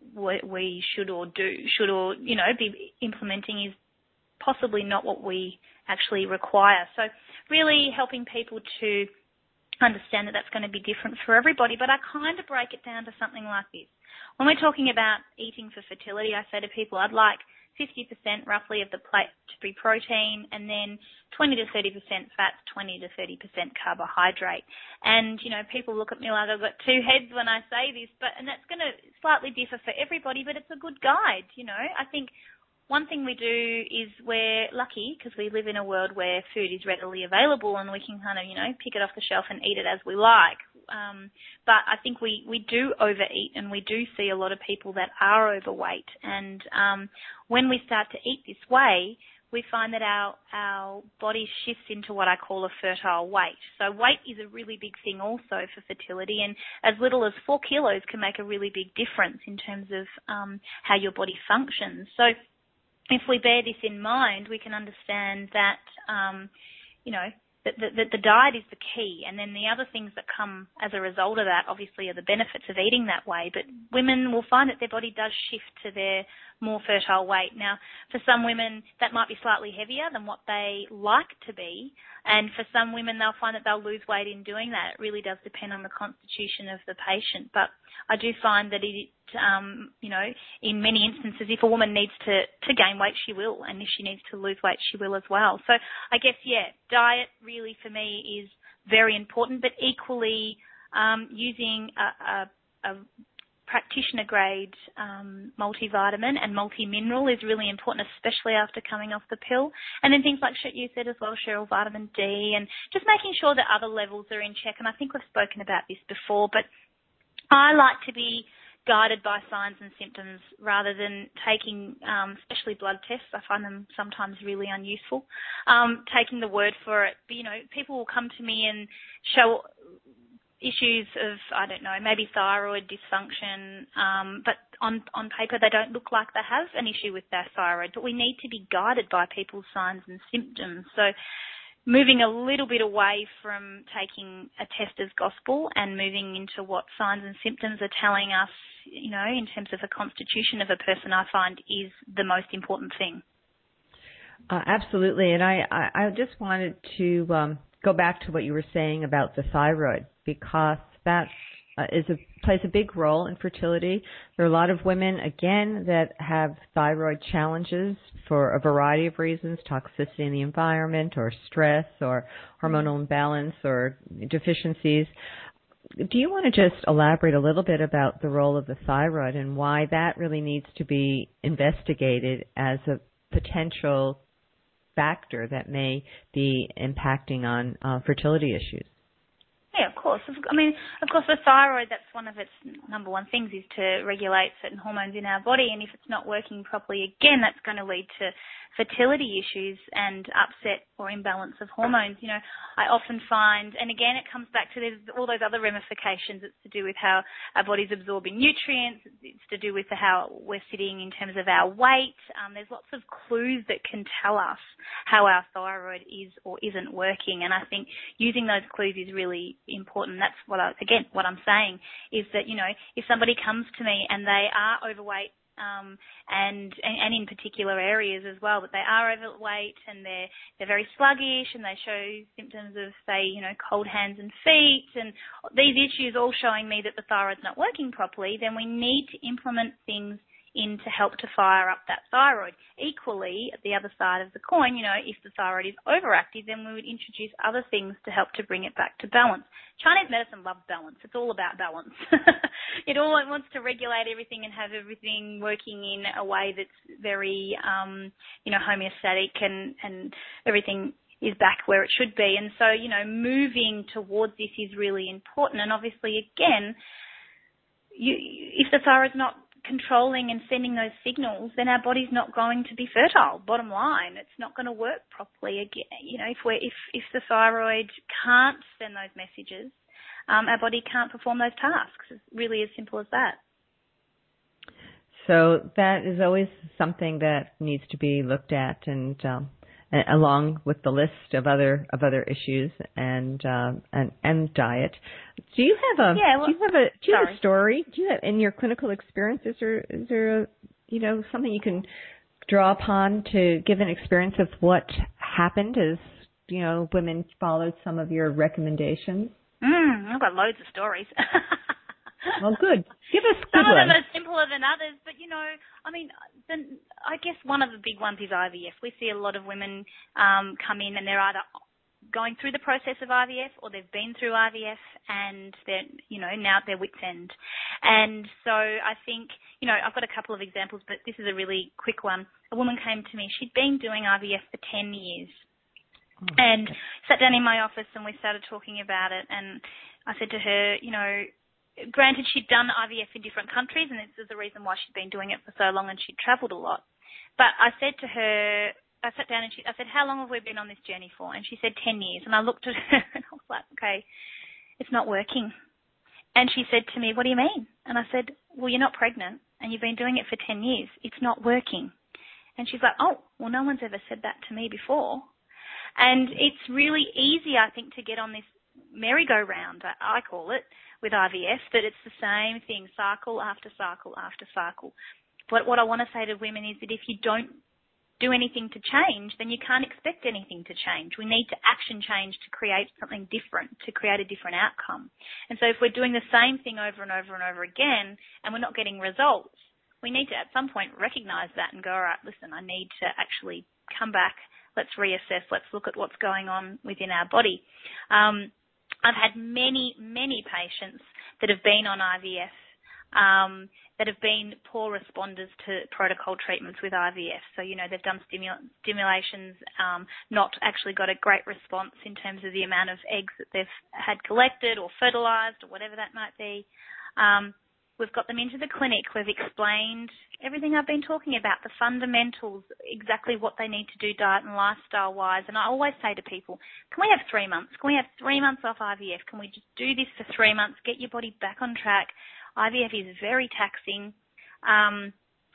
we should or do, should or, you know, be implementing is possibly not what we actually require. So really helping people to understand that that's going to be different for everybody. But I kind of break it down to something like this. When we're talking about eating for fertility, I say to people, I'd like fifty percent roughly of the plate to be protein, and then twenty to thirty percent fats, twenty to thirty percent carbohydrate. And, you know, people look at me like I've got two heads when I say this, but and that's going to slightly differ for everybody, but it's a good guide, you know. I think one thing we do is we're lucky because we live in a world where food is readily available and we can kind of, you know, pick it off the shelf and eat it as we like. Um, but I think we, we do overeat, and we do see a lot of people that are overweight. And um, when we start to eat this way, we find that our, our body shifts into what I call a fertile weight. So weight is a really big thing also for fertility, and as little as four kilos can make a really big difference in terms of um, how your body functions. So if we bear this in mind, we can understand that, um, you know, that the, the, the diet is the key, and then the other things that come as a result of that obviously are the benefits of eating that way. But women will find that their body does shift to their more fertile weight. Now, for some women, that might be slightly heavier than what they like to be, and for some women, they'll find that they'll lose weight in doing that. It really does depend on the constitution of the patient. But I do find that it, um, you know, in many instances, if a woman needs to, to gain weight, she will, and if she needs to lose weight, she will as well. So I guess, yeah, diet really for me is very important, but equally um, using a, a, a practitioner-grade um, multivitamin and multi-mineral is really important, especially after coming off the pill. And then things like you said as well, Cheryl, vitamin D, and just making sure that other levels are in check. And I think we've spoken about this before, but I like to be guided by signs and symptoms rather than taking, um, especially blood tests. I find them sometimes really unuseful. Um, taking the word for it. But, you know, people will come to me and show issues of, I don't know, maybe thyroid dysfunction, um, but on, on paper they don't look like they have an issue with their thyroid. But we need to be guided by people's signs and symptoms. So moving a little bit away from taking a test as gospel and moving into what signs and symptoms are telling us, you know, in terms of the constitution of a person, I find is the most important thing. Uh, absolutely. And I, I, I just wanted to um, go back to what you were saying about the thyroid, because that uh, is a, plays a big role in fertility. There are a lot of women, again, that have thyroid challenges for a variety of reasons, toxicity in the environment or stress or hormonal imbalance or deficiencies. Do you want to just elaborate a little bit about the role of the thyroid and why that really needs to be investigated as a potential factor that may be impacting on uh, fertility issues? Yeah, of course. I mean, of course, the thyroid, that's one of its number one things, is to regulate certain hormones in our body. And if it's not working properly, again, that's going to lead to fertility issues and upset or imbalance of hormones. You know, I often find, and again, it comes back to all those other ramifications. It's to do with how our body's absorbing nutrients. It's to do with how we're sitting in terms of our weight. Um, there's lots of clues that can tell us how our thyroid is or isn't working. And I think using those clues is really important. That's what I, again, what I'm saying is that, you know, if somebody comes to me and they are overweight, um, and, and, and in particular areas as well, but they are overweight and they're, they're very sluggish and they show symptoms of, say, you know, cold hands and feet, and these issues all showing me that the thyroid's not working properly, then we need to implement things in to help to fire up that thyroid. Equally, at the other side of the coin, you know, if the thyroid is overactive, then we would introduce other things to help to bring it back to balance. Chinese medicine loves balance. It's all about balance. It all it wants to regulate everything and have everything working in a way that's very, um, you know, homeostatic and, and everything is back where it should be. And so, you know, moving towards this is really important. And obviously, again, you, if the thyroid's not controlling and sending those signals, then our body's not going to be fertile. Bottom line, it's not going to work properly. Again, you know, if we if if the thyroid can't send those messages, um, our body can't perform those tasks. It's really as simple as that. So that is always something that needs to be looked at, and um, along with the list of other of other issues and uh, and and diet. Do you have a yeah, well, do you have a do you sorry. have a story? Do you have, in your clinical experience, is there is there a, you know, something you can draw upon to give an experience of what happened as, you know, women followed some of your recommendations? Mm, I've got loads of stories. Well, good. Give us good Some of them ones. are simpler than others, but, you know, I mean, the, I guess one of the big ones is I V F. We see a lot of women um, come in and they're either going through the process of I V F or they've been through I V F and they're, you know, now at their wit's end. And so I think, you know, I've got a couple of examples, but this is a really quick one. A woman came to me. She'd been doing I V F for ten years. Oh, and okay. Sat down in my office and we started talking about it. And I said to her, you know, granted, she'd done I V F in different countries, and this is the reason why she'd been doing it for so long, and she'd travelled a lot. But I said to her, I sat down and she, I said, how long have we been on this journey for? And she said, ten years. And I looked at her and I was like, okay, it's not working. And she said to me, what do you mean? And I said, well, you're not pregnant, and you've been doing it for ten years. It's not working. And she's like, oh, well, no one's ever said that to me before. And it's really easy, I think, to get on this merry-go-round, I call it, with I V F, that it's the same thing, cycle after cycle after cycle. But what I want to say to women is that if you don't do anything to change, then you can't expect anything to change. We need to action change to create something different, to create a different outcome. And so if we're doing the same thing over and over and over again and we're not getting results, we need to at some point recognize that and go, all right, listen, I need to actually come back. Let's reassess. Let's look at what's going on within our body. Um, I've had many, many patients that have been on I V F um, that have been poor responders to protocol treatments with I V F. So, you know, they've done stimul- stimulations, um, not actually got a great response in terms of the amount of eggs that they've had collected or fertilised or whatever that might be. Um, we've got them into the clinic. We've explained everything I've been talking about, the fundamentals, exactly what they need to do diet and lifestyle-wise. And I always say to people, can we have three months? Can we have three months off I V F? Can we just do this for three months, get your body back on track? I V F is very taxing, um,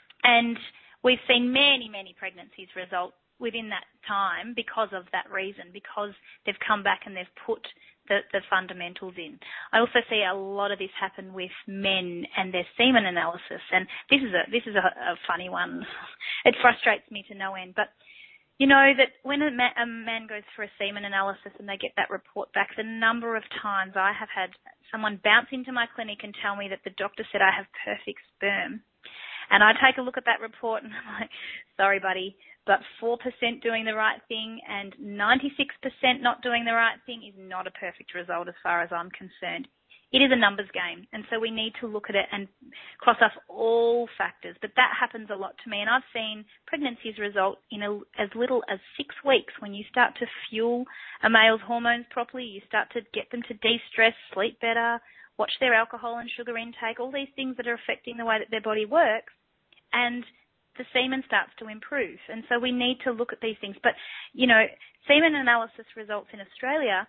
and we've seen many, many pregnancies result within that time because of that reason, because they've come back and they've put the, the fundamentals in. I also see a lot of this happen with men and their semen analysis, and this is a this is a, a funny one. It frustrates me to no end, but you know that when a man, a man goes for a semen analysis and they get that report back, the number of times I have had someone bounce into my clinic and tell me that the doctor said I have perfect sperm. And I take a look at that report and I'm like, sorry, buddy, but four percent doing the right thing and ninety-six percent not doing the right thing is not a perfect result as far as I'm concerned. It is a numbers game, and so we need to look at it and cross off all factors. But that happens a lot to me, and I've seen pregnancies result in a, as little as six weeks when you start to fuel a male's hormones properly, you start to get them to de-stress, sleep better, watch their alcohol and sugar intake, all these things that are affecting the way that their body works, and the semen starts to improve. And so we need to look at these things. But, you know, semen analysis results in Australia,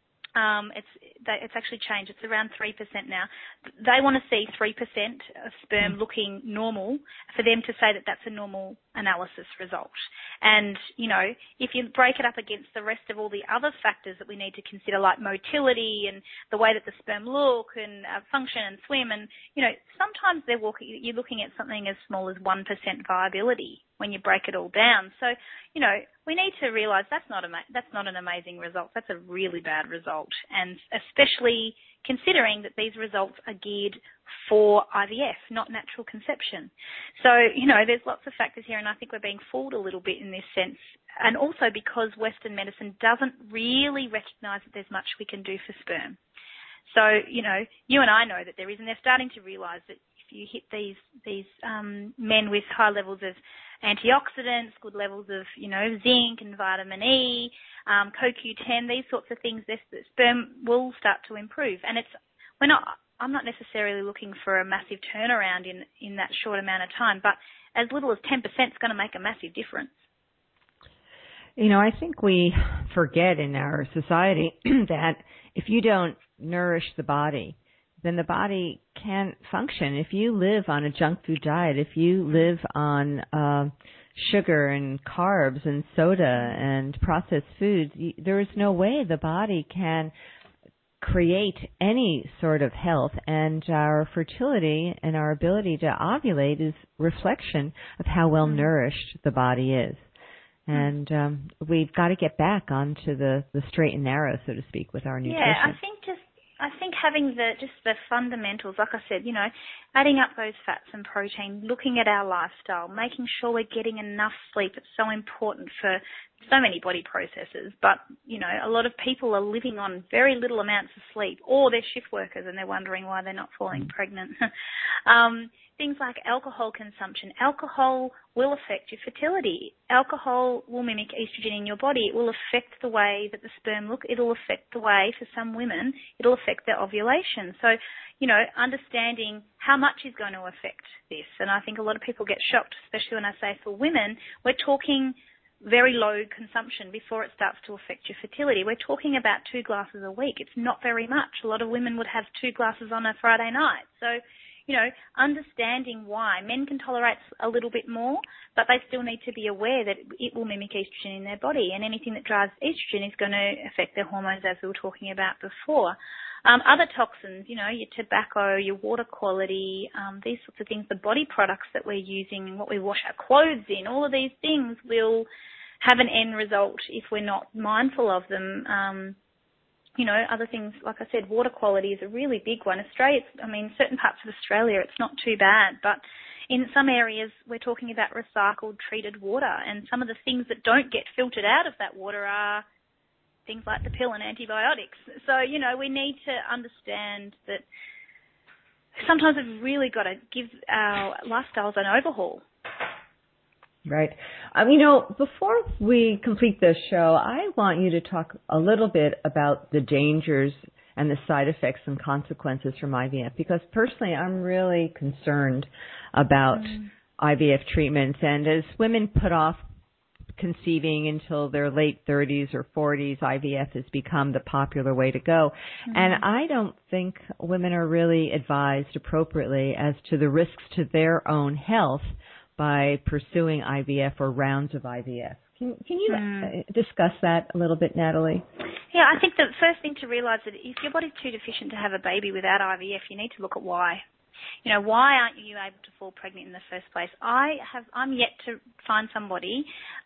Um, it's they, it's actually changed. It's around three percent now. They want to see three percent of sperm looking normal for them to say that that's a normal analysis result. And, you know, if you break it up against the rest of all the other factors that we need to consider, like motility and the way that the sperm look and uh, function and swim, and, you know, sometimes they're walking, you're looking at something as small as one percent viability when you break it all down. So, you know, we need to realise that's not a that's not an amazing result. That's a really bad result, and especially considering that these results are geared for I V F, not natural conception. So, you know, there's lots of factors here, and I think we're being fooled a little bit in this sense, and also because Western medicine doesn't really recognise that there's much we can do for sperm. So, you know, you and I know that there is, and they're starting to realise that if you hit these these um, men with high levels of antioxidants, good levels of, you know, zinc and vitamin E, um, C O Q ten, these sorts of things, this, the sperm will start to improve. And it's, we're not, I'm not necessarily looking for a massive turnaround in, in that short amount of time, but as little as ten percent is going to make a massive difference. You know, I think we forget in our society that if you don't nourish the body, then the body can't function. If you live on a junk food diet, if you live on uh, sugar and carbs and soda and processed foods, you, there is no way the body can create any sort of health. And our fertility and our ability to ovulate is reflection of how well nourished the body is. And um, we've got to get back onto the, the straight and narrow, so to speak, with our nutrition. Yeah, I think just I think having the just the fundamentals, like I said, you know, adding up those fats and protein, looking at our lifestyle, making sure we're getting enough sleep. It's so important for so many body processes. But, you know, a lot of people are living on very little amounts of sleep, or they're shift workers and they're wondering why they're not falling mm-hmm. pregnant. um, things like alcohol consumption. Alcohol will affect your fertility. Alcohol will mimic estrogen in your body. It will affect the way that the sperm look. It'll affect the way, for some women, it'll affect their ovulation. So, you know, understanding how much is going to affect this. And I think a lot of people get shocked, especially when I say for women, we're talking very low consumption before it starts to affect your fertility. We're talking about two glasses a week. It's not very much. A lot of women would have two glasses on a Friday night. So, you know, understanding why. Men can tolerate a little bit more, but they still need to be aware that it will mimic estrogen in their body, and anything that drives estrogen is going to affect their hormones, as we were talking about before. Um, other toxins, you know, your tobacco, your water quality, um, these sorts of things, the body products that we're using, what we wash our clothes in, all of these things will have an end result if we're not mindful of them. Um, you know, other things, like I said, water quality is a really big one. Australia, I mean, certain parts of Australia, it's not too bad, but in some areas we're talking about recycled, treated water, and some of the things that don't get filtered out of that water are things like the pill and antibiotics. So, you know, we need to understand that sometimes we've really got to give our lifestyles an overhaul. Right. Um, you know, before we complete this show, I want you to talk a little bit about the dangers and the side effects and consequences from I V F, because personally I'm really concerned about mm. I V F treatments. And as women put off conceiving until their late thirties or forties, I V F has become the popular way to go. Mm-hmm. And I don't think women are really advised appropriately as to the risks to their own health by pursuing I V F or rounds of I V F. Can, can you mm. discuss that a little bit, Natalie? Yeah, I think the first thing to realise is that if your body's too deficient to have a baby without I V F, you need to look at why. You know, why aren't you able to fall pregnant in the first place? I have, I'm yet to find somebody,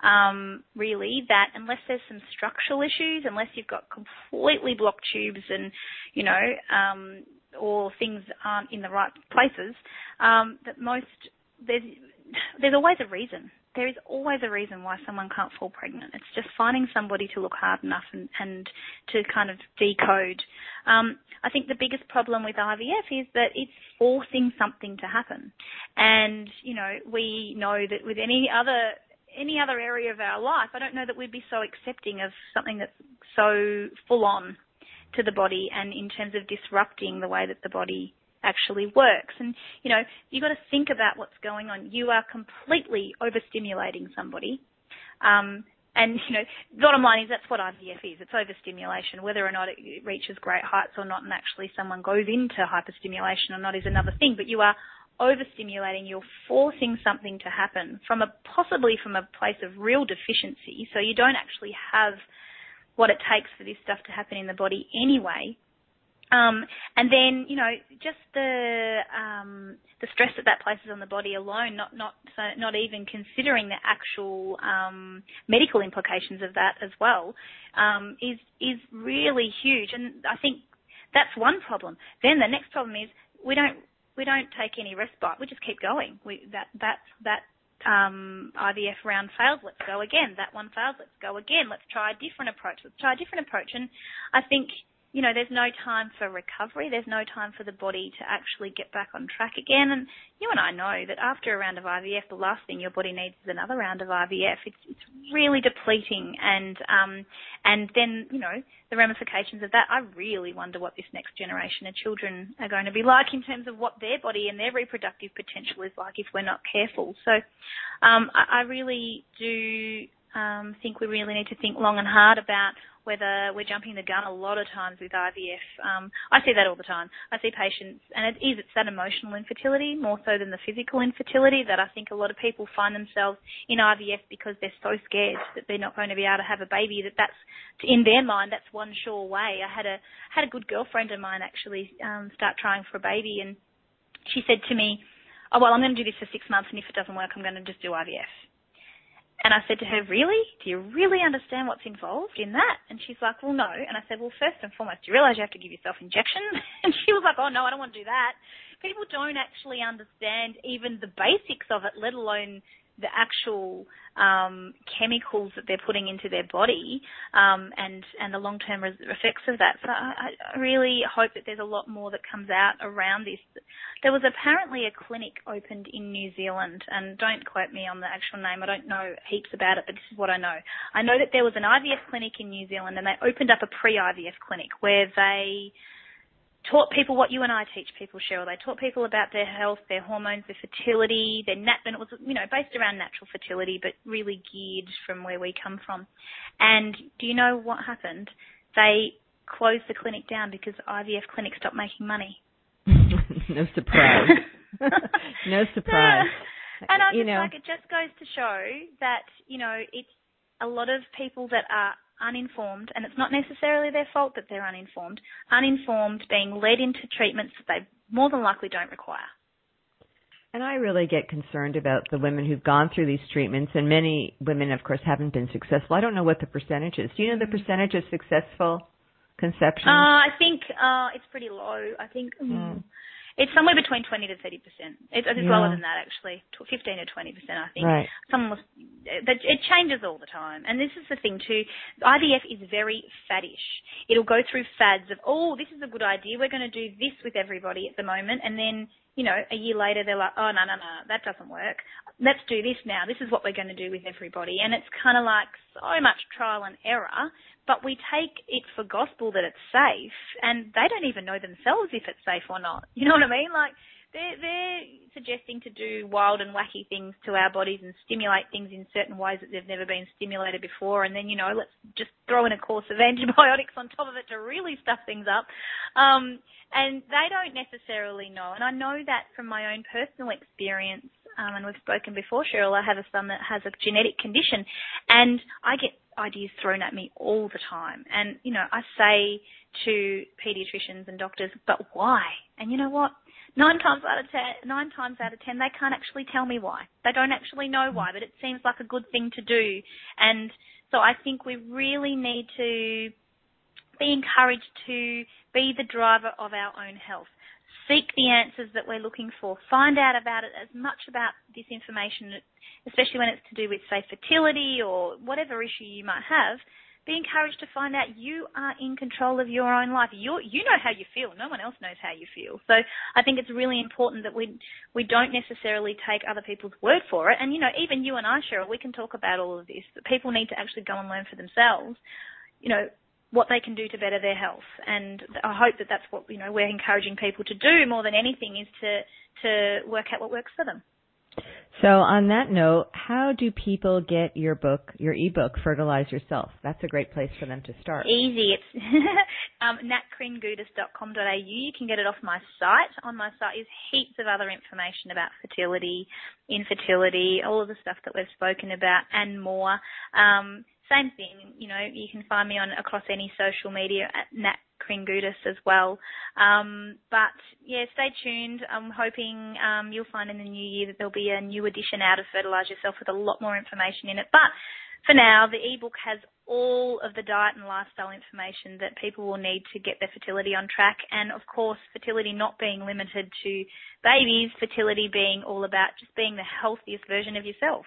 um, really, that unless there's some structural issues, unless you've got completely blocked tubes and, you know, um, or things aren't in the right places, um, that most, there's, there's always a reason. There is always a reason why someone can't fall pregnant. It's just finding somebody to look hard enough and, and to kind of decode. Um, I think the biggest problem with I V F is that it's forcing something to happen. And, you know, we know that with any other any other area of our life, I don't know that we'd be so accepting of something that's so full on to the body and in terms of disrupting the way that the body actually works. And, you know, you've got to think about what's going on. You are completely overstimulating somebody. Um, and, you know, bottom line is that's what I V F is. It's overstimulation. Whether or not it reaches great heights or not and actually someone goes into hyperstimulation or not is another thing. But you are overstimulating. You're forcing something to happen from a possibly from a place of real deficiency. So you don't actually have what it takes for this stuff to happen in the body anyway. Um, and then, you know, just the um, the stress that that places on the body alone, not not so not even considering the actual um, medical implications of that as well, um, is is really huge. And I think that's one problem. Then the next problem is we don't we don't take any respite. We just keep going. We that that that. Um, I V F round failed, let's go again. That one failed, let's go again. Let's try a different approach. Let's try a different approach. And I think, you know, there's no time for recovery. There's no time for the body to actually get back on track again. And you and I know that after a round of I V F, the last thing your body needs is another round of I V F. It's, it's really depleting. And um, and then, you know, the ramifications of that, I really wonder what this next generation of children are going to be like in terms of what their body and their reproductive potential is like if we're not careful. So um, I, I really do um, think we really need to think long and hard about whether we're jumping the gun a lot of times with I V F. Um, I see that all the time. I see patients, and it is, it's that emotional infertility more so than the physical infertility that I think a lot of people find themselves in I V F because they're so scared that they're not going to be able to have a baby, that that's, in their mind, that's one sure way. I had a had a good girlfriend of mine actually um, start trying for a baby, and she said to me, oh, well, I'm going to do this for six months, and if it doesn't work, I'm going to just do I V F. And I said to her, really? Do you really understand what's involved in that? And she's like, well, no. And I said, well, first and foremost, do you realise you have to give yourself injections? And she was like, oh, no, I don't want to do that. People don't actually understand even the basics of it, let alone the actual um, chemicals that they're putting into their body um, and, and the long-term res- effects of that. So I, I really hope that there's a lot more that comes out around this. There was apparently a clinic opened in New Zealand, and don't quote me on the actual name. I don't know heaps about it, but this is what I know. I know that there was an I V F clinic in New Zealand, and they opened up a pre-I V F clinic where they taught people what you and I teach people, Cheryl. They taught people about their health, their hormones, their fertility, their nat- and it was, you know, based around natural fertility, but really geared from where we come from. And do you know what happened? They closed the clinic down because I V F clinics stopped making money. No surprise. No surprise. And I you just know, like, it just goes to show that, you know, it's a lot of people that are uninformed, and it's not necessarily their fault that they're uninformed, uninformed being led into treatments that they more than likely don't require. And I really get concerned about the women who've gone through these treatments, and many women, of course, haven't been successful. I don't know what the percentage is. Do you know the percentage of successful conceptions? Uh, I think uh, it's pretty low. I think mm. it's somewhere between twenty to thirty percent. It's, it's yeah. lower than that, actually, fifteen to twenty percent, I think. Right. Someone was, it changes all the time. And this is the thing, too. I V F is very faddish. It'll go through fads of, oh, this is a good idea. We're going to do this with everybody at the moment. And then, you know, a year later, they're like, oh, no, no, no, that doesn't work. Let's do this now. This is what we're going to do with everybody. And it's kind of like so much trial and error, but we take it for gospel that it's safe, and they don't even know themselves if it's safe or not. You know what I mean? Like, they're, they're suggesting to do wild and wacky things to our bodies and stimulate things in certain ways that they've never been stimulated before, and then, you know, let's just throw in a course of antibiotics on top of it to really stuff things up. Um, and they don't necessarily know. And I know that from my own personal experience, um, and we've spoken before, Cheryl, I have a son that has a genetic condition, and I get ideas thrown at me all the time. And, you know, I say to pediatricians and doctors, but why? And you know what? Nine times out of ten, nine times out of ten, they can't actually tell me why. They don't actually know why, but it seems like a good thing to do. And so I think we really need to be encouraged to be the driver of our own health. Seek the answers that we're looking for. Find out about it, as much about this information, especially when it's to do with, say, fertility or whatever issue you might have. Be encouraged to find out you are in control of your own life. You you know how you feel. No one else knows how you feel. So I think it's really important that we we don't necessarily take other people's word for it. And, you know, even you and I, Cheryl, we can talk about all of this, but people need to actually go and learn for themselves, you know, what they can do to better their health. And I hope that that's what, you know, we're encouraging people to do more than anything, is to to work out what works for them. So on that note, how do people get your book, your ebook, Fertilize Yourself? That's a great place for them to start. Easy. It's um, nat kringudis dot com dot a u. You can get it off my site. On my site is heaps of other information about fertility, infertility, all of the stuff that we've spoken about and more. Um, same thing, you know, you can find me on across any social media at Nat Kringudis as well. Um, but, yeah, stay tuned. I'm hoping um, you'll find in the new year that there'll be a new edition out of Fertilize Yourself with a lot more information in it. But for now, the ebook has all of the diet and lifestyle information that people will need to get their fertility on track. And, of course, fertility not being limited to babies, fertility being all about just being the healthiest version of yourself.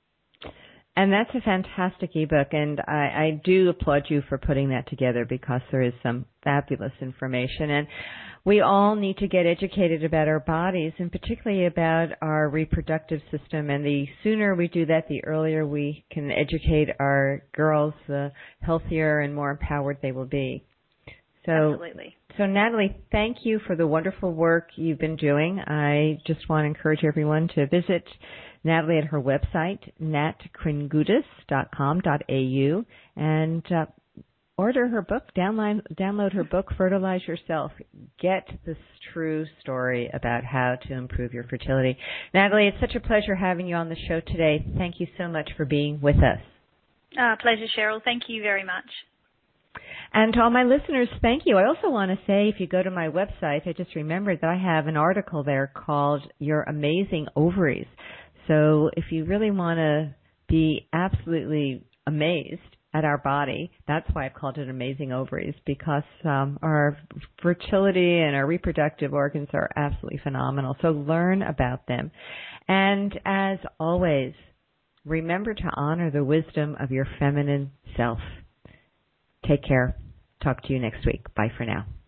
And that's a fantastic ebook, and I, I do applaud you for putting that together, because there is some fabulous information. And we all need to get educated about our bodies, and particularly about our reproductive system. And the sooner we do that, the earlier we can educate our girls, the healthier and more empowered they will be. So, Absolutely. So, Natalie, thank you for the wonderful work you've been doing. I just want to encourage everyone to visit Natalie at her website, nat kringudis dot com dot a u, and uh, order her book, download, download her book, Fertilize Yourself. Get this true story about how to improve your fertility. Natalie, it's such a pleasure having you on the show today. Thank you so much for being with us. Uh, pleasure, Cheryl. Thank you very much. And to all my listeners, thank you. I also want to say, if you go to my website, I just remembered that I have an article there called Your Amazing Ovaries. So if you really want to be absolutely amazed at our body, that's why I've called it Amazing Ovaries, because um, our fertility and our reproductive organs are absolutely phenomenal. So learn about them. And as always, remember to honor the wisdom of your feminine self. Take care. Talk to you next week. Bye for now.